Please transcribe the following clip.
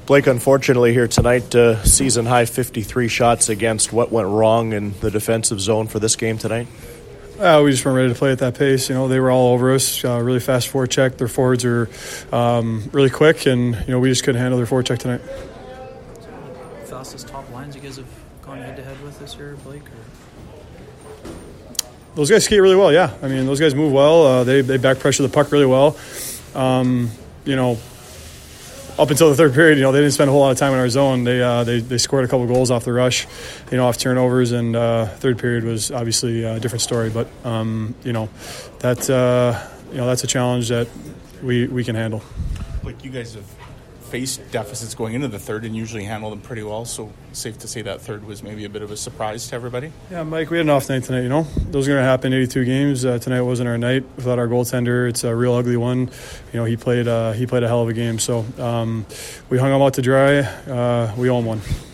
Blake, unfortunately here tonight, season high 53 shots against. What went wrong in the defensive zone for this game tonight? We just weren't ready to play at that pace. They were all over us. Really fast forecheck. Their forwards are really quick, and we just couldn't handle their forecheck tonight. Fastest top lines you guys have gone head-to-head with this year, Blake? Or? Those guys skate really well, yeah. I mean, those guys move well. They back pressure the puck really well. Up until the third period, they didn't spend a whole lot of time in our zone. They scored a couple goals off the rush, off turnovers, and third period was obviously a different story. But that's a challenge that we can handle. Like, you guys have faced deficits going into the third and usually handle them pretty well. So safe to say that third was maybe a bit of a surprise to everybody. Yeah, Mike, we had an off night tonight. Those are going to happen 82 games. Tonight wasn't our night without our goaltender. It's a real ugly one. He played a hell of a game. So we hung him out to dry. We own one.